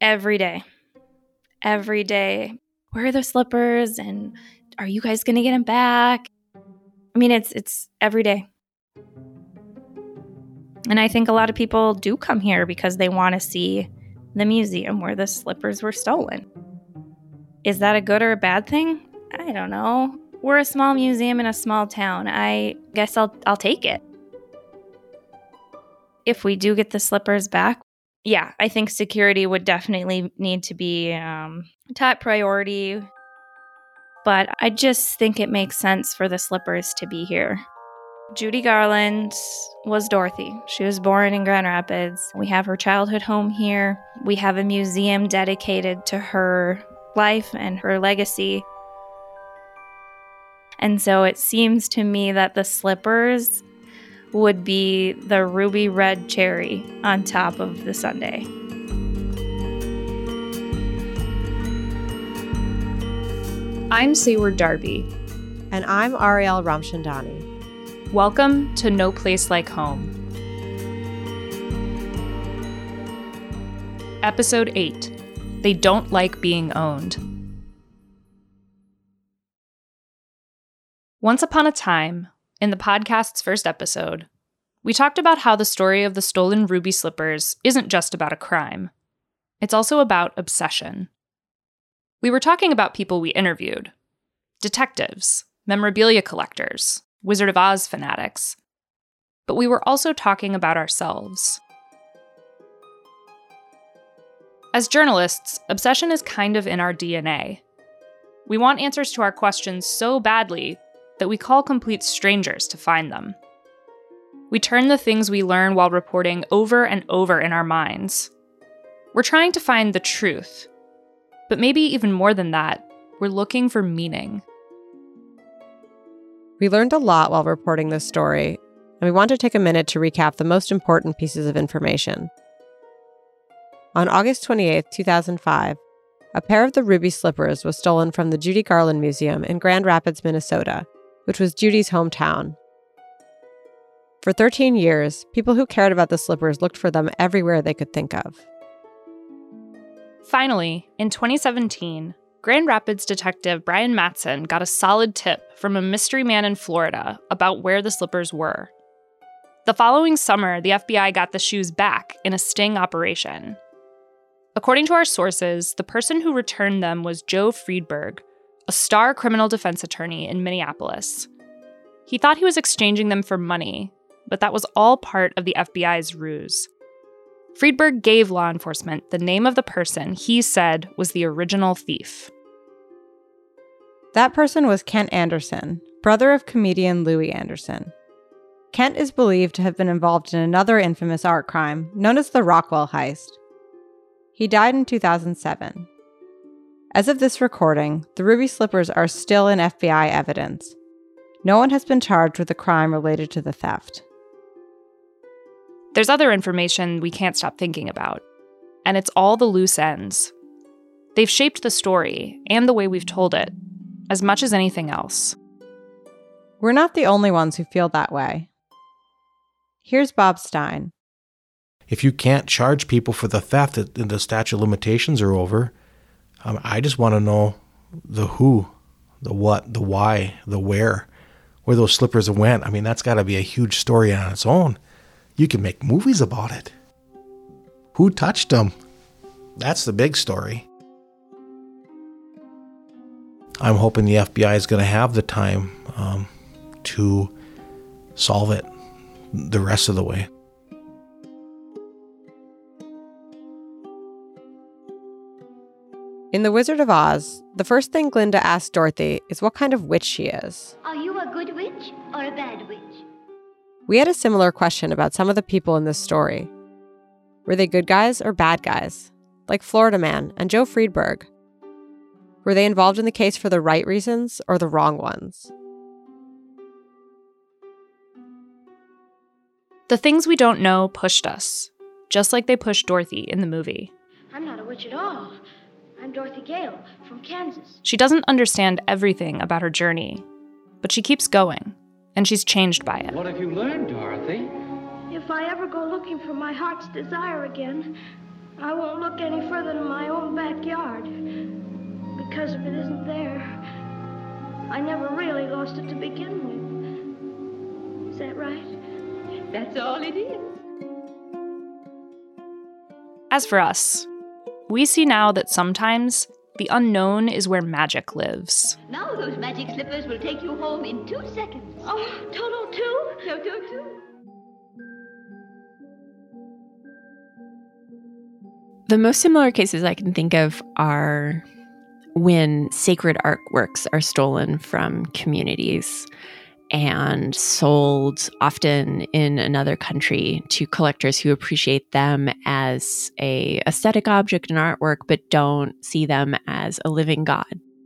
every day. Every day. Where are the slippers? And are you guys going to get them back? I mean, it's every day. And I think a lot of people do come here because they want to see the museum where the slippers were stolen. Is that a good or a bad thing? I don't know. We're a small museum in a small town. I guess I'll take it. If we do get the slippers back, yeah, I think security would definitely need to be top priority. But I just think it makes sense for the slippers to be here. Judy Garland was Dorothy. She was born in Grand Rapids. We have her childhood home here. We have a museum dedicated to her life and her legacy. And so it seems to me that the slippers would be the ruby red cherry on top of the sundae. I'm Sayward Darby. And I'm Ariel Ramchandani. Welcome to No Place Like Home. Episode 8. They Don't Like Being Owned. Once upon a time, in the podcast's first episode, we talked about how the story of the stolen ruby slippers isn't just about a crime. It's also about obsession. We were talking about people we interviewed. Detectives, memorabilia collectors, Wizard of Oz fanatics. But we were also talking about ourselves. As journalists, obsession is kind of in our DNA. We want answers to our questions so badly that we call complete strangers to find them. We turn the things we learn while reporting over and over in our minds. We're trying to find the truth. But maybe even more than that, we're looking for meaning. We learned a lot while reporting this story, and we want to take a minute to recap the most important pieces of information. On August 28, 2005, a pair of the ruby slippers was stolen from the Judy Garland Museum in Grand Rapids, Minnesota, which was Judy's hometown. For 13 years, people who cared about the slippers looked for them everywhere they could think of. Finally, in 2017, Grand Rapids detective Brian Matson got a solid tip from a mystery man in Florida about where the slippers were. The following summer, the FBI got the shoes back in a sting operation. According to our sources, the person who returned them was Joe Friedberg, a star criminal defense attorney in Minneapolis. He thought he was exchanging them for money, but that was all part of the FBI's ruse. Friedberg gave law enforcement the name of the person he said was the original thief. That person was Kent Anderson, brother of comedian Louis Anderson. Kent is believed to have been involved in another infamous art crime known as the Rockwell heist. He died in 2007. As of this recording, the ruby slippers are still in FBI evidence. No one has been charged with a crime related to the theft. There's other information we can't stop thinking about, and it's all the loose ends. They've shaped the story and the way we've told it, as much as anything else. We're not the only ones who feel that way. Here's Bob Stein. If you can't charge people for the theft and the statute of limitations are over, I just want to know the who, the what, the why, the where those slippers went. I mean, that's got to be a huge story on its own. You can make movies about it. Who touched them? That's the big story. I'm hoping the FBI is going to have the time to solve it the rest of the way. In The Wizard of Oz, the first thing Glinda asks Dorothy is what kind of witch she is. Are you a good witch or a bad witch? We had a similar question about some of the people in this story. Were they good guys or bad guys? Like Florida Man and Joe Friedberg. Were they involved in the case for the right reasons or the wrong ones? The things we don't know pushed us, just like they pushed Dorothy in the movie. I'm not a witch at all. I'm Dorothy Gale from Kansas. She doesn't understand everything about her journey, but she keeps going, and she's changed by it. What have you learned, Dorothy? If I ever go looking for my heart's desire again, I won't look any further than my own backyard. Because if it isn't there, I never really lost it to begin with. Is that right? That's all it is. As for us, we see now that sometimes the unknown is where magic lives. Now those magic slippers will take you home in 2 seconds. Oh, Toto too? Toto too. The most similar cases I can think of are when sacred artworks are stolen from communities and sold, often in another country, to collectors who appreciate them as a aesthetic object and artwork, but don't see them as a living god.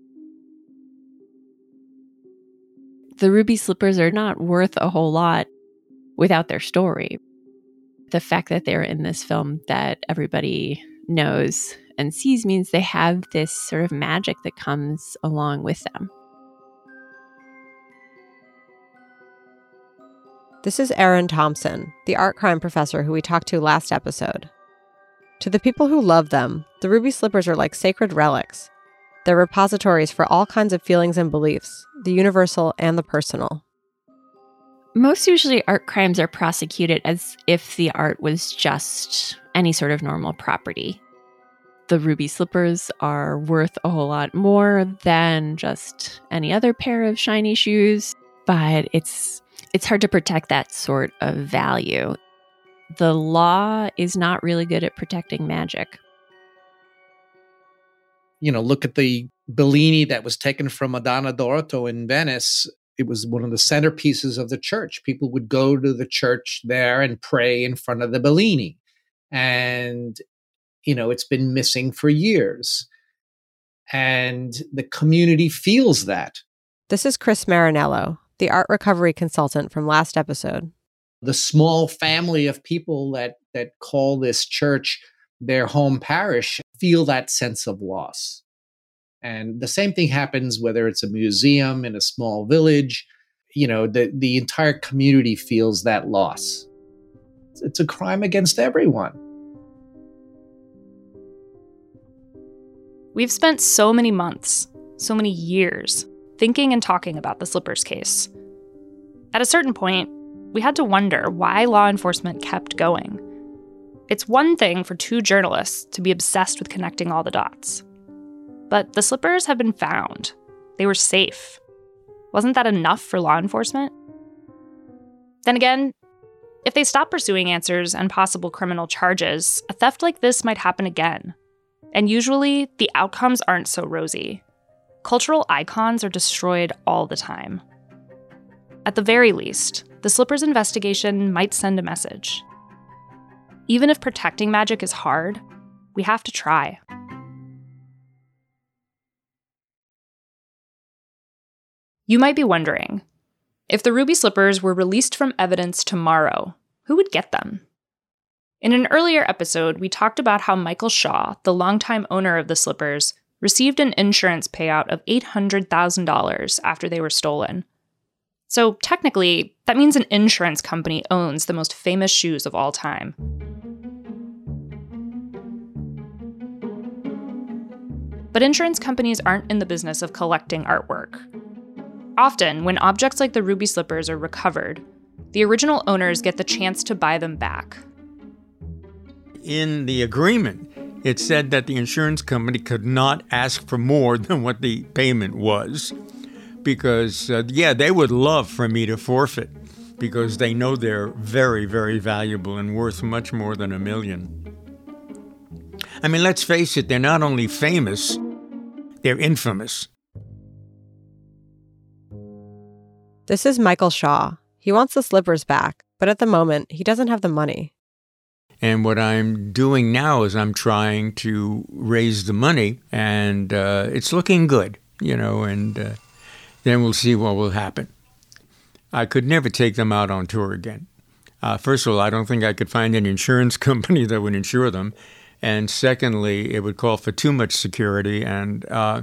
The ruby slippers are not worth a whole lot without their story. The fact that they're in this film that everybody knows and sees means they have this sort of magic that comes along with them. This is Erin Thompson, the art crime professor who we talked to last episode. To the people who love them, the ruby slippers are like sacred relics. They're repositories for all kinds of feelings and beliefs, the universal and the personal. Most usually art crimes are prosecuted as if the art was just any sort of normal property. The ruby slippers are worth a whole lot more than just any other pair of shiny shoes, but it's hard to protect that sort of value. The law is not really good at protecting magic. Look at the Bellini that was taken from Madonna d'Orto in Venice. It was one of the centerpieces of the church. People would go to the church there and pray in front of the Bellini. And, it's been missing for years. And the community feels that. This is Chris Marinello, the art recovery consultant from last episode. The small family of people that call this church their home parish feel that sense of loss. And the same thing happens whether it's a museum in a small village. The entire community feels that loss. It's a crime against everyone. We've spent so many months, so many years, thinking and talking about the Slippers case. At a certain point, we had to wonder why law enforcement kept going. It's one thing for two journalists to be obsessed with connecting all the dots. But the slippers have been found. They were safe. Wasn't that enough for law enforcement? Then again, if they stop pursuing answers and possible criminal charges, a theft like this might happen again. And usually, the outcomes aren't so rosy. Cultural icons are destroyed all the time. At the very least, the Slippers investigation might send a message. Even if protecting magic is hard, we have to try. You might be wondering, if the ruby slippers were released from evidence tomorrow, who would get them? In an earlier episode, we talked about how Michael Shaw, the longtime owner of the slippers, received an insurance payout of $800,000 after they were stolen. So technically, that means an insurance company owns the most famous shoes of all time. But insurance companies aren't in the business of collecting artwork. Often, when objects like the ruby slippers are recovered, the original owners get the chance to buy them back. In the agreement, it said that the insurance company could not ask for more than what the payment was. Because, they would love for me to forfeit because they know they're very, very valuable and worth much more than $1 million. I mean, let's face it, they're not only famous, they're infamous. This is Michael Shaw. He wants the slippers back, but at the moment, he doesn't have the money. And what I'm doing now is I'm trying to raise the money, and it's looking good, and then we'll see what will happen. I could never take them out on tour again. First of all, I don't think I could find an insurance company that would insure them. And secondly, it would call for too much security, and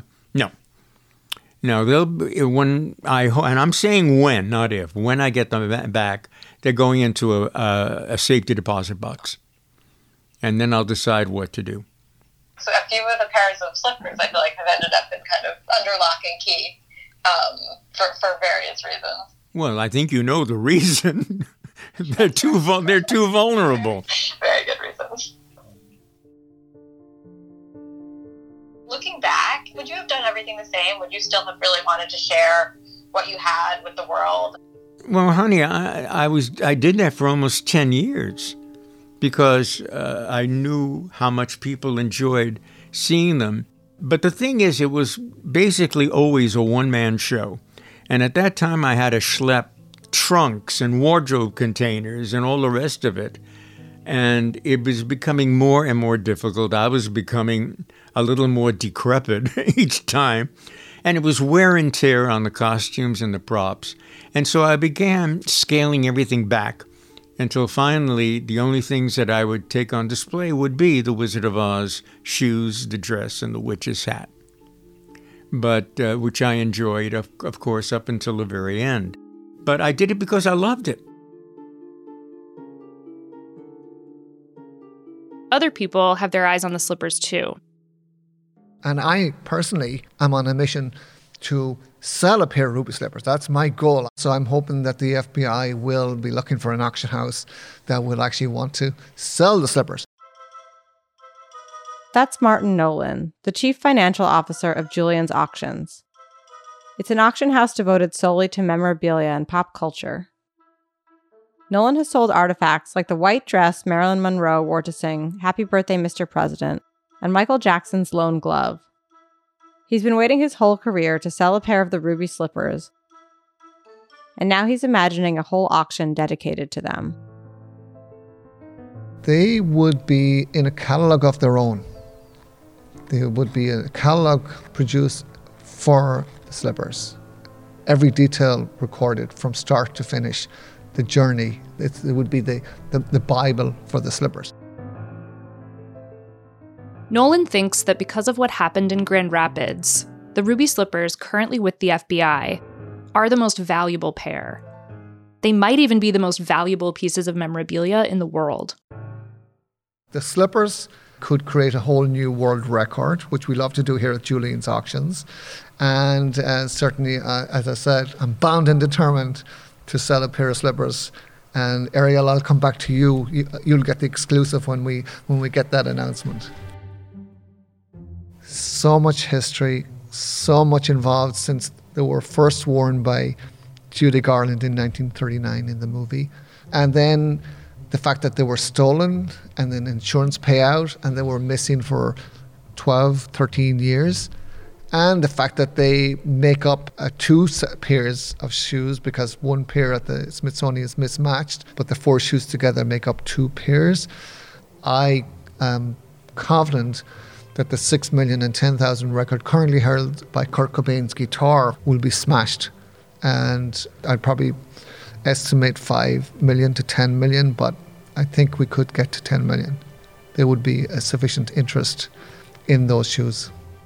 no, they'll and I'm saying when, not if. When I get them back, they're going into a safety deposit box, and then I'll decide what to do. So a few of the pairs of slippers, I feel like, have ended up in kind of under lock and key for various reasons. Well, I think you know the reason. They're too vulnerable. Very good reasons. Looking back, would you have done everything the same? Would you still have really wanted to share what you had with the world? Well, honey, I did that for almost 10 years because I knew how much people enjoyed seeing them. But the thing is, it was basically always a one-man show. And at that time, I had to schlep trunks and wardrobe containers and all the rest of it. And it was becoming more and more difficult. I was becoming a little more decrepit each time. And it was wear and tear on the costumes and the props. And so I began scaling everything back until finally the only things that I would take on display would be the Wizard of Oz shoes, the dress, and the witch's hat. But which I enjoyed, of course, up until the very end. But I did it because I loved it. Other people have their eyes on the slippers too. And I personally am on a mission to sell a pair of ruby slippers. That's my goal. So I'm hoping that the FBI will be looking for an auction house that will actually want to sell the slippers. That's Martin Nolan, the chief financial officer of Julien's Auctions. It's an auction house devoted solely to memorabilia and pop culture. Nolan has sold artifacts like the white dress Marilyn Monroe wore to sing "Happy Birthday, Mr. President" and Michael Jackson's lone glove. He's been waiting his whole career to sell a pair of the ruby slippers, and now he's imagining a whole auction dedicated to them. They would be in a catalogue of their own. There would be a catalogue produced for the slippers. Every detail recorded from start to finish, the journey. It would be the Bible for the slippers. Nolan thinks that because of what happened in Grand Rapids, the ruby slippers currently with the FBI are the most valuable pair. They might even be the most valuable pieces of memorabilia in the world. The slippers could create a whole new world record, which we love to do here at Julien's Auctions. And certainly, as I said, I'm bound and determined to sell a pair of slippers. And Ariel, I'll come back to you. You'll get the exclusive when we get that announcement. So much history, so much involved since they were first worn by Judy Garland in 1939 in the movie. And then the fact that they were stolen and then insurance payout and they were missing for 12, 13 years. And the fact that they make up two pairs of shoes because one pair at the Smithsonian is mismatched, but the four shoes together make up two pairs. I am confident that the 6,010,000 record currently held by Kurt Cobain's guitar will be smashed. And I'd probably estimate 5 million to 10 million, but I think we could get to 10 million. There would be a sufficient interest in those shoes.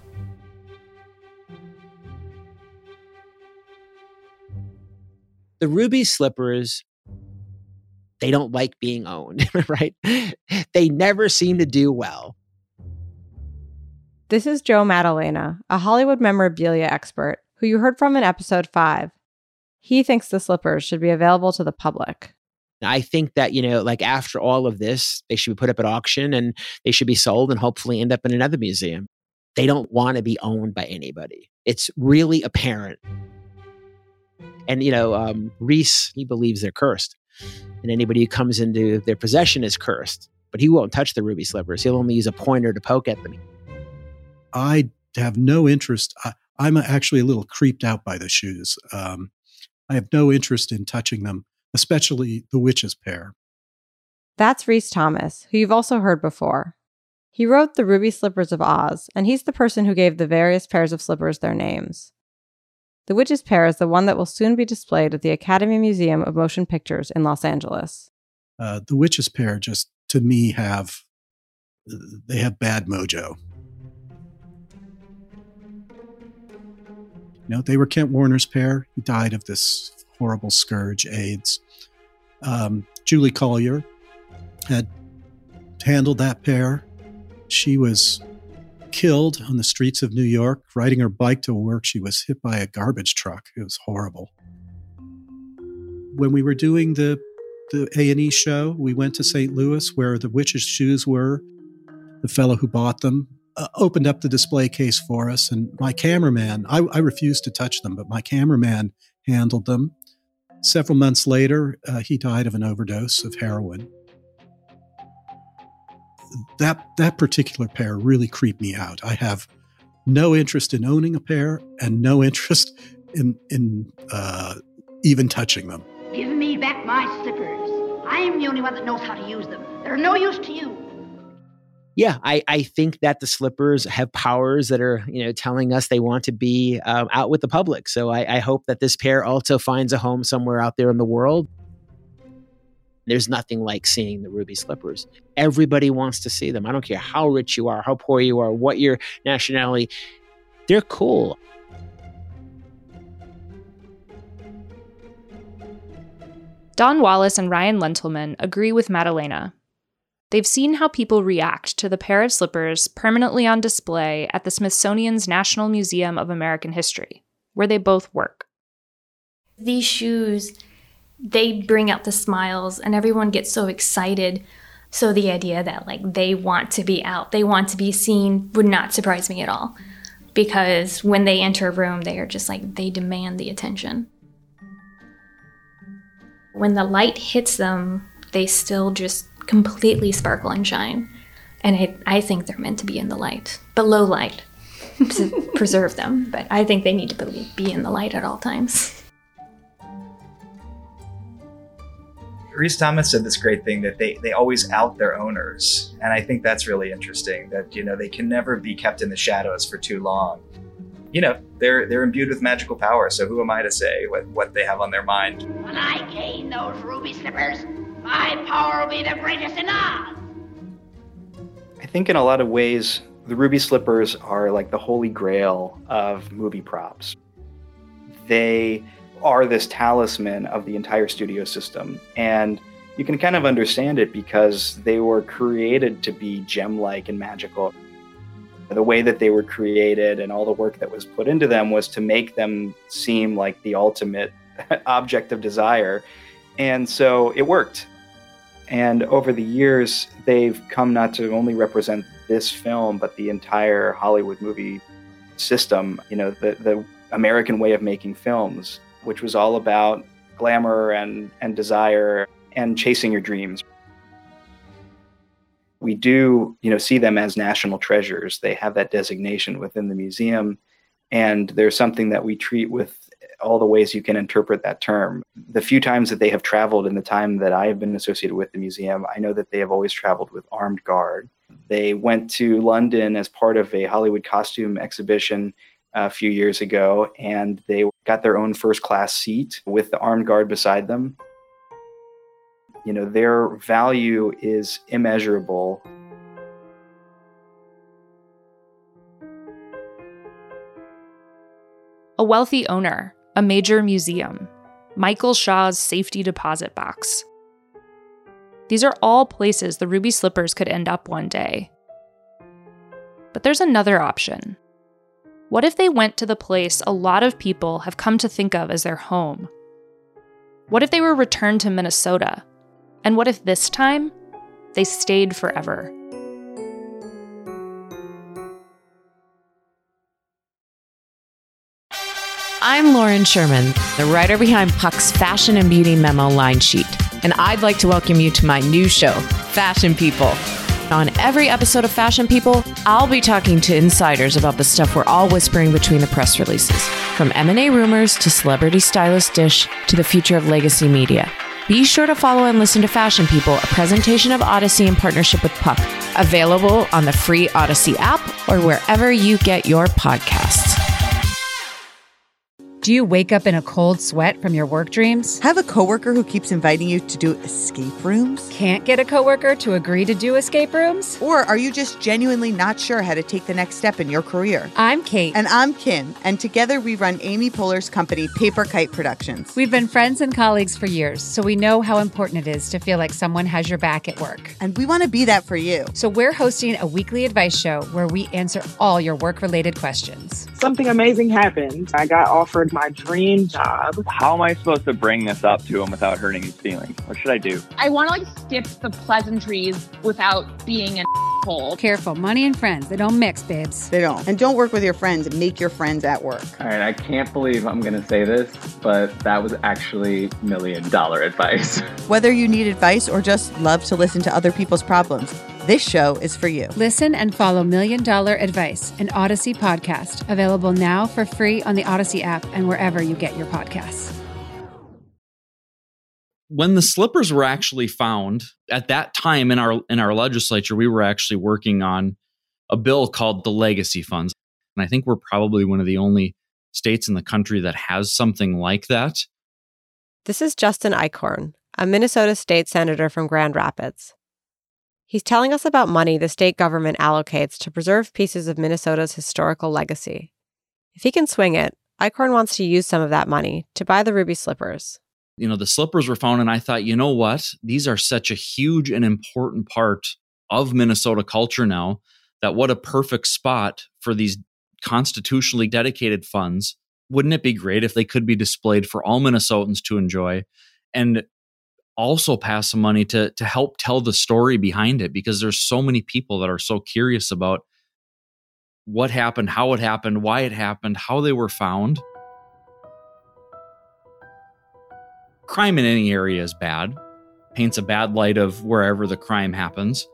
The ruby slippers, they don't like being owned, right? They never seem to do well. This is Joe Maddalena, a Hollywood memorabilia expert who you heard from in episode 5. He thinks the slippers should be available to the public. I think that, like after all of this, they should be put up at auction and they should be sold and hopefully end up in another museum. They don't want to be owned by anybody. It's really apparent. And, Reese, he believes they're cursed. And anybody who comes into their possession is cursed. But he won't touch the ruby slippers. He'll only use a pointer to poke at them. I have no interest. I'm actually a little creeped out by the shoes. I have no interest in touching them, especially the witch's pair. That's Reese Thomas, who you've also heard before. He wrote The Ruby Slippers of Oz, and he's the person who gave the various pairs of slippers their names. The witch's pair is the one that will soon be displayed at the Academy Museum of Motion Pictures in Los Angeles. The witch's pair just, to me, have bad mojo. They were Kent Warner's pair. He died of this horrible scourge, AIDS. Julie Collier had handled that pair. She was killed on the streets of New York. Riding her bike to work, she was hit by a garbage truck. It was horrible. When we were doing the A&E show, we went to St. Louis where the witch's shoes were. The fellow who bought them opened up the display case for us, and my cameraman, I refused to touch them, but my cameraman handled them. Several months later, he died of an overdose of heroin. That particular pair really creeped me out. I have no interest in owning a pair and no interest in even touching them. Give me back my slippers. I'm the only one that knows how to use them. They're no use to you. Yeah, I think that the slippers have powers that are, telling us they want to be out with the public. So I hope that this pair also finds a home somewhere out there in the world. There's nothing like seeing the ruby slippers. Everybody wants to see them. I don't care how rich you are, how poor you are, what your nationality. They're cool. Don Wallace and Ryan Lentelman agree with Madalena. They've seen how people react to the pair of slippers permanently on display at the Smithsonian's National Museum of American History, where they both work. These shoes, they bring out the smiles and everyone gets so excited. So the idea that they want to be out, they want to be seen would not surprise me at all. Because when they enter a room, they are just they demand the attention. When the light hits them, they still just completely sparkle and shine. And I think they're meant to be in the light, below light, to preserve them. But I think they need to be in the light at all times. Rhys Thomas said this great thing that they always out their owners. And I think that's really interesting, that, they can never be kept in the shadows for too long. They're imbued with magical power, so who am I to say what they have on their mind? When I gain those ruby slippers, my power will be the greatest in Oz. I think in a lot of ways, the ruby slippers are like the holy grail of movie props. They are this talisman of the entire studio system. And you can kind of understand it because they were created to be gem-like and magical. The way that they were created and all the work that was put into them was to make them seem like the ultimate object of desire. And so it worked. And over the years, they've come not to only represent this film, but the entire Hollywood movie system, the American way of making films, which was all about glamour and desire and chasing your dreams. We do, see them as national treasures. They have that designation within the museum, and there's something that we treat with all the ways you can interpret that term. The few times that they have traveled in the time that I have been associated with the museum, I know that they have always traveled with armed guard. They went to London as part of a Hollywood costume exhibition a few years ago, and they got their own first-class seat with the armed guard beside them. Their value is immeasurable. A wealthy owner, a major museum, Michael Shaw's safety deposit box. These are all places the ruby slippers could end up one day. But there's another option. What if they went to the place a lot of people have come to think of as their home? What if they were returned to Minnesota? And what if this time, they stayed forever? I'm Lauren Sherman, the writer behind Puck's Fashion and Beauty Memo line sheet, and I'd like to welcome you to my new show, Fashion People. On every episode of Fashion People, I'll be talking to insiders about the stuff we're all whispering between the press releases, from M&A rumors to celebrity stylist dish to the future of legacy media. Be sure to follow and listen to Fashion People, a presentation of Odyssey in partnership with Puck, available on the free Odyssey app or wherever you get your podcasts. Do you wake up in a cold sweat from your work dreams? Have a coworker who keeps inviting you to do escape rooms? Can't get a coworker to agree to do escape rooms? Or are you just genuinely not sure how to take the next step in your career? I'm Kate. And I'm Kim. And together we run Amy Poehler's company, Paper Kite Productions. We've been friends and colleagues for years, so we know how important it is to feel like someone has your back at work. And we want to be that for you. So we're hosting a weekly advice show where we answer all your work-related questions. Something amazing happened. I got offered my dream job. How am I supposed to bring this up to him without hurting his feelings? What should I do? I want to skip the pleasantries without being an asshole. Careful, money and friends, they don't mix, babes. They don't. And don't work with your friends. Make your friends at work. All right, I can't believe I'm going to say this, but that was actually $1 million advice. Whether you need advice or just love to listen to other people's problems, this show is for you. Listen and follow $1 Million Advice, an Odyssey podcast, available now for free on the Odyssey app and wherever you get your podcasts. When the slippers were actually found, at that time in our legislature, we were actually working on a bill called the Legacy Funds. And I think we're probably one of the only states in the country that has something like that. This is Justin Eichhorn, a Minnesota state senator from Grand Rapids. He's telling us about money the state government allocates to preserve pieces of Minnesota's historical legacy. If he can swing it, Eichhorn wants to use some of that money to buy the ruby slippers. You know, the slippers were found, and I thought, you know what? These are such a huge and important part of Minnesota culture now, that what a perfect spot for these constitutionally dedicated funds. Wouldn't it be great if they could be displayed for all Minnesotans to enjoy, and also pass some money to help tell the story behind it? Because there's so many people that are so curious about what happened, how it happened, why it happened, how they were found. Crime in any area is bad, paints a bad light of wherever the crime happens.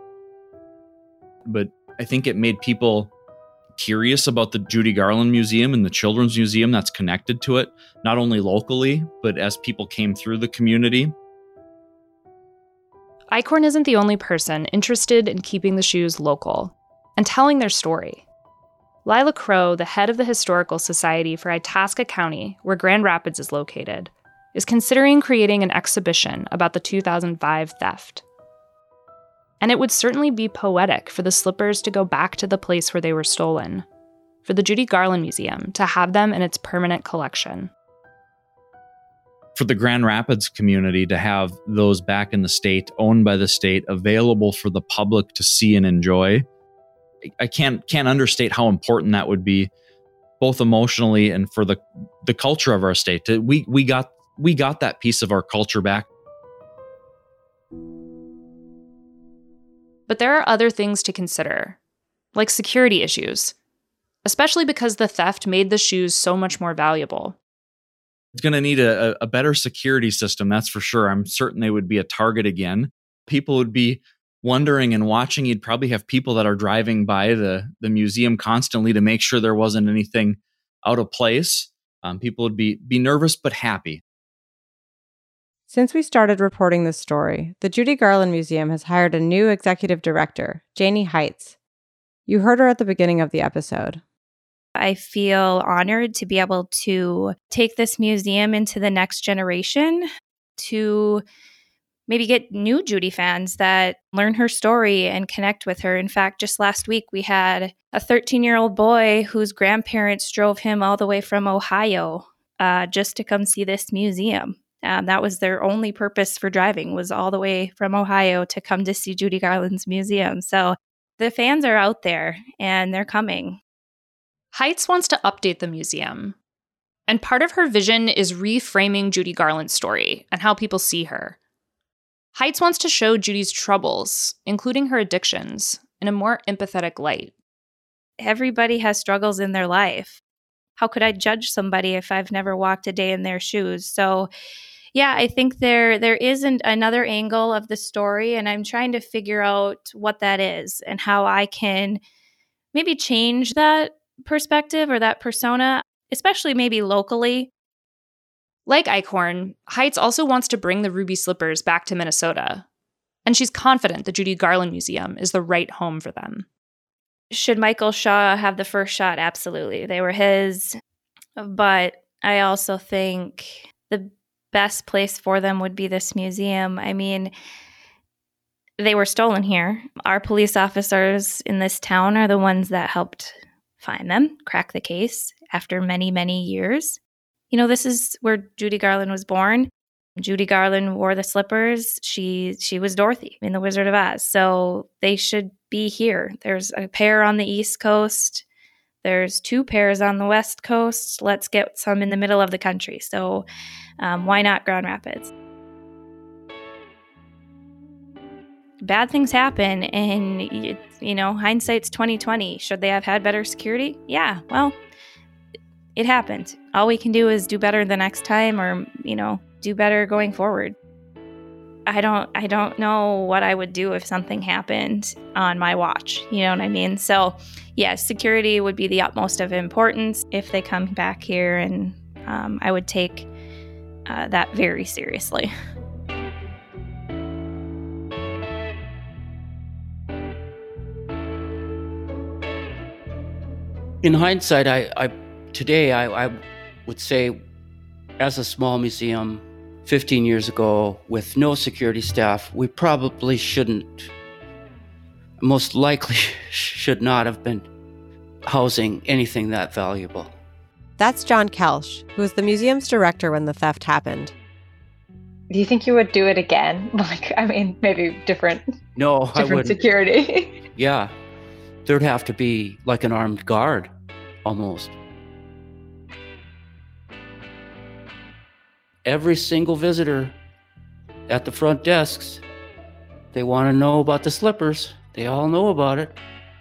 But I think it made people curious about the Judy Garland Museum and the Children's Museum that's connected to it, not only locally, but as people came through the community. Eichhorn isn't the only person interested in keeping the shoes local and telling their story. Lila Crow, the head of the Historical Society for Itasca County, where Grand Rapids is located, is considering creating an exhibition about the 2005 theft. And it would certainly be poetic for the slippers to go back to the place where they were stolen, for the Judy Garland Museum to have them in its permanent collection. For the Grand Rapids community to have those back in the state, owned by the state, available for the public to see and enjoy, I can't understate how important that would be, both emotionally and for the culture of our state. We got that piece of our culture back. But there are other things to consider, like security issues, especially because the theft made the shoes so much more valuable. It's going to need a better security system, that's for sure. I'm certain they would be a target again. People would be wondering and watching. You'd probably have people that are driving by the museum constantly to make sure there wasn't anything out of place. People would be nervous but happy. Since we started reporting this story, the Judy Garland Museum has hired a new executive director, Janie Heitz. You heard her at the beginning of the episode. I feel honored to be able to take this museum into the next generation, to maybe get new Judy fans that learn her story and connect with her. In fact, just last week, we had a 13-year-old boy whose grandparents drove him all the way from Ohio just to come see this museum. That was their only purpose for driving, was all the way from Ohio to come to see Judy Garland's museum. So the fans are out there and they're coming. Heitz wants to update the museum. And part of her vision is reframing Judy Garland's story and how people see her. Heitz wants to show Judy's troubles, including her addictions, in a more empathetic light. Everybody has struggles in their life. How could I judge somebody if I've never walked a day in their shoes? So, yeah, I think there isn't another angle of the story, and I'm trying to figure out what that is and how I can maybe change that perspective or that persona, especially maybe locally. Like Eichhorn, Heitz also wants to bring the ruby slippers back to Minnesota, and she's confident the Judy Garland Museum is the right home for them. Should Michael Shaw have the first shot? Absolutely. They were his. But I also think the best place for them would be this museum. I mean, they were stolen here. Our police officers in this town are the ones that helped find them, crack the case after many, many years. You know, this is where Judy Garland was born. Judy Garland wore the slippers. She was Dorothy in The Wizard of Oz. So they should be here. There's a pair on the East Coast. There's 2 pairs on the West Coast. Let's get some in the middle of the country. So why not Grand Rapids? Bad things happen, and hindsight's 2020. Should they have had better security? Yeah, well, it happened. All we can do is do better the next time, or do better going forward. I don't know what I would do if something happened on my watch. You know what I mean? So, yeah, security would be the utmost of importance if they come back here, and I would take that very seriously. In hindsight, I would say, as a small museum 15 years ago with no security staff, we probably most likely should not have been housing anything that valuable. That's John Kelsch, who was the museum's director when the theft happened. Do you think you would do it again? Maybe different. No, I wouldn't. Security. Yeah. There'd have to be like an armed guard, almost. Every single visitor at the front desks, they want to know about the slippers. They all know about it.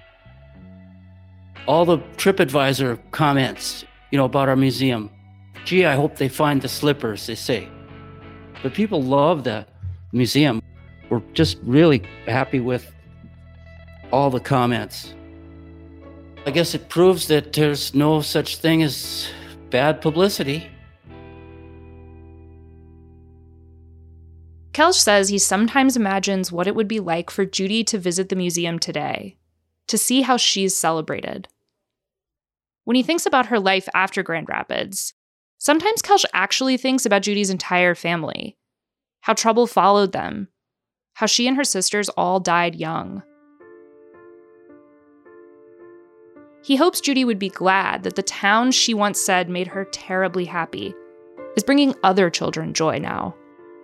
All the TripAdvisor comments, about our museum. Gee, I hope they find the slippers, they say. But people love the museum. We're just really happy with all the comments. I guess it proves that there's no such thing as bad publicity. Kelsch says he sometimes imagines what it would be like for Judy to visit the museum today, to see how she's celebrated. When he thinks about her life after Grand Rapids, sometimes Kelsch actually thinks about Judy's entire family, how trouble followed them, how she and her sisters all died young. He hopes Judy would be glad that the town she once said made her terribly happy is bringing other children joy now.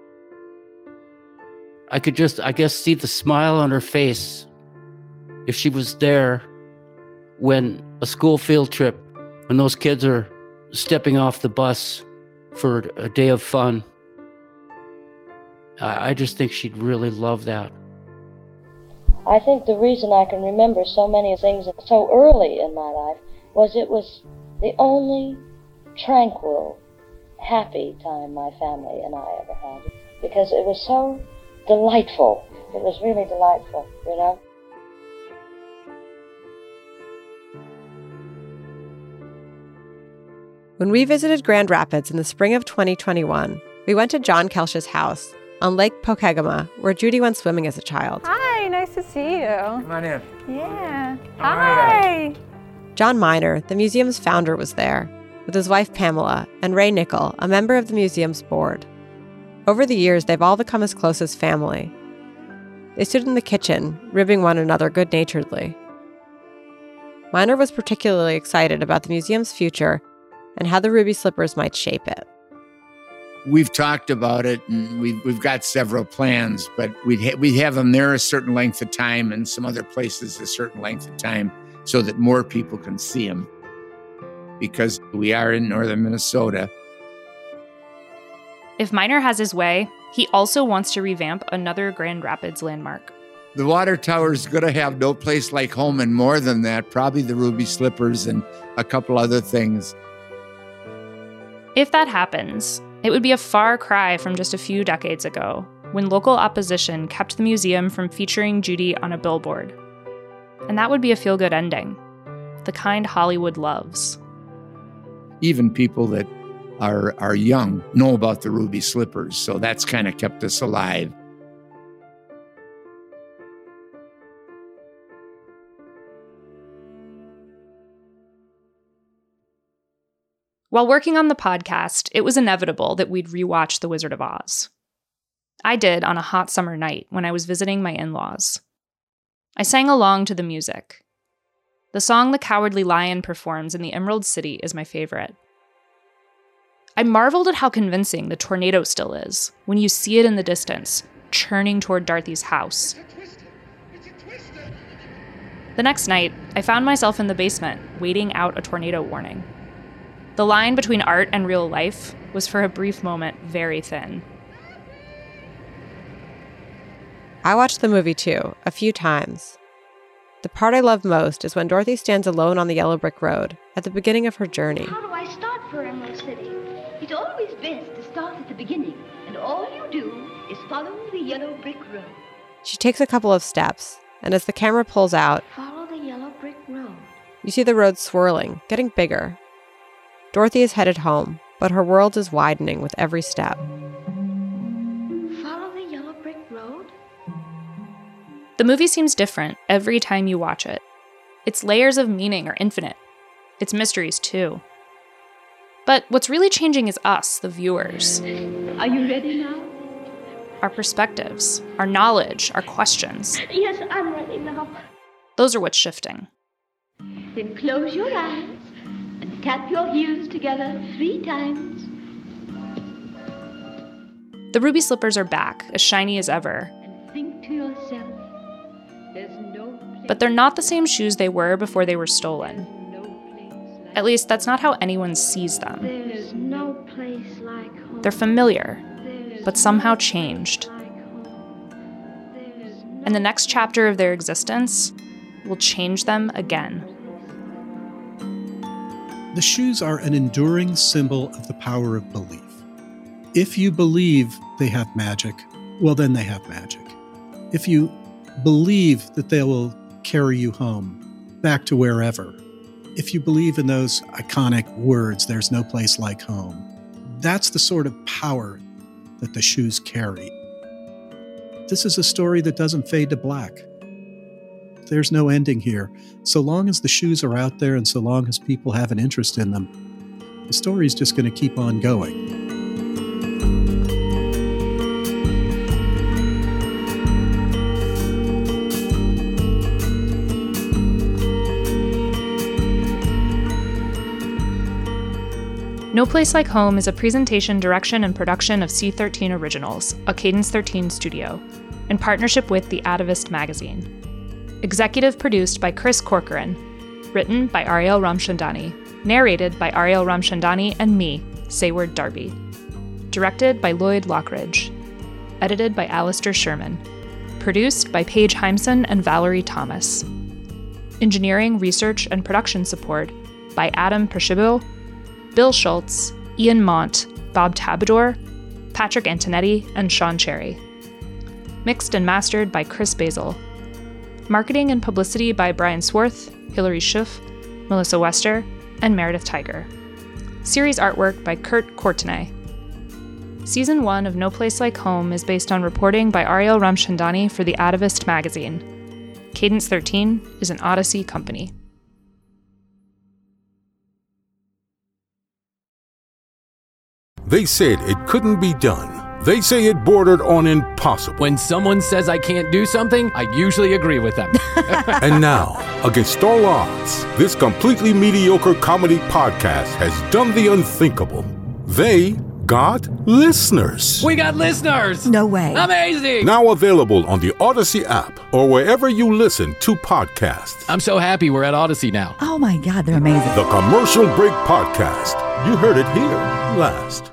I could just, see the smile on her face if she was there when a school field trip, when those kids are stepping off the bus for a day of fun. I just think she'd really love that. I think the reason I can remember so many things so early in my life was it was the only tranquil, happy time my family and I ever had. Because it was so delightful. It was really delightful, When we visited Grand Rapids in the spring of 2021, we went to John Kelsch's house on Lake Pokegama, where Judy went swimming as a child. Hi, nice to see you. Come on in. Yeah. Hi. John Miner, the museum's founder, was there, with his wife Pamela and Ray Nickel, a member of the museum's board. Over the years, they've all become as close as family. They stood in the kitchen, ribbing one another good-naturedly. Miner was particularly excited about the museum's future and how the ruby slippers might shape it. We've talked about it, and we've got several plans, but we have them there a certain length of time and some other places a certain length of time so that more people can see them. Because we are in northern Minnesota. If Miner has his way, he also wants to revamp another Grand Rapids landmark. The water tower is going to have no place like home, and more than that, probably the ruby slippers and a couple other things. If that happens, it would be a far cry from just a few decades ago, when local opposition kept the museum from featuring Judy on a billboard. And that would be a feel-good ending, the kind Hollywood loves. Even people that are young know about the ruby slippers, so that's kind of kept us alive. While working on the podcast, it was inevitable that we'd rewatch The Wizard of Oz. I did on a hot summer night when I was visiting my in-laws. I sang along to the music. The song the Cowardly Lion performs in the Emerald City is my favorite. I marveled at how convincing the tornado still is when you see it in the distance, churning toward Dorothy's house. The next night, I found myself in the basement, waiting out a tornado warning. The line between art and real life was for a brief moment very thin. I watched the movie too, a few times. The part I love most is when Dorothy stands alone on the yellow brick road at the beginning of her journey. How do I start for Emerald City? It's always best to start at the beginning, and all you do is follow the yellow brick road. She takes a couple of steps, and as the camera pulls out, Follow the yellow brick road. you see the road swirling, getting bigger. Dorothy is headed home, but her world is widening with every step. Follow the yellow brick road? The movie seems different every time you watch it. Its layers of meaning are infinite. Its mysteries, too. But what's really changing is us, the viewers. Are you ready now? Our perspectives, our knowledge, our questions. Yes, I'm ready now. Those are what's shifting. Then close your eyes and tap your heels together 3 times. The ruby slippers are back, as shiny as ever. Think to yourself, there's no place. But they're not the same shoes they were before they were stolen. At least, that's not how anyone sees them. There's no place like home. They're familiar, but somehow changed. And the next chapter of their existence will change them again. The shoes are an enduring symbol of the power of belief. If you believe they have magic, well, then they have magic. If you believe that they will carry you home, back to wherever, if you believe in those iconic words, there's no place like home, that's the sort of power that the shoes carry. This is a story that doesn't fade to black. There's no ending here. So long as the shoes are out there and so long as people have an interest in them, the story's just going to keep on going. No Place Like Home is a presentation, direction, and production of C13 Originals, a Cadence 13 studio, in partnership with The Atavist magazine. Executive produced by Chris Corcoran. Written by Ariel Ramchandani. Narrated by Ariel Ramchandani and me, Sayward Darby. Directed by Lloyd Lockridge. Edited by Alistair Sherman. Produced by Paige Heimson and Valerie Thomas. Engineering, research, and production support by Adam Pershibil, Bill Schultz, Ian Mont, Bob Tabador, Patrick Antonetti, and Sean Cherry. Mixed and mastered by Chris Basil. Marketing and publicity by Brian Swarth, Hilary Schuff, Melissa Wester, and Meredith Tiger. Series artwork by Kurt Courtenay. Season 1 of No Place Like Home is based on reporting by Ariel Ramchandani for The Atavist magazine. Cadence 13 is an Odyssey company. They said it couldn't be done. They say it bordered on impossible. When someone says I can't do something, I usually agree with them. And now, against all odds, this completely mediocre comedy podcast has done the unthinkable. They got listeners. We got listeners! No way. Amazing! Now available on the Odyssey app or wherever you listen to podcasts. I'm so happy we're at Odyssey now. Oh my God, they're amazing. The Commercial Break Podcast. You heard it here last.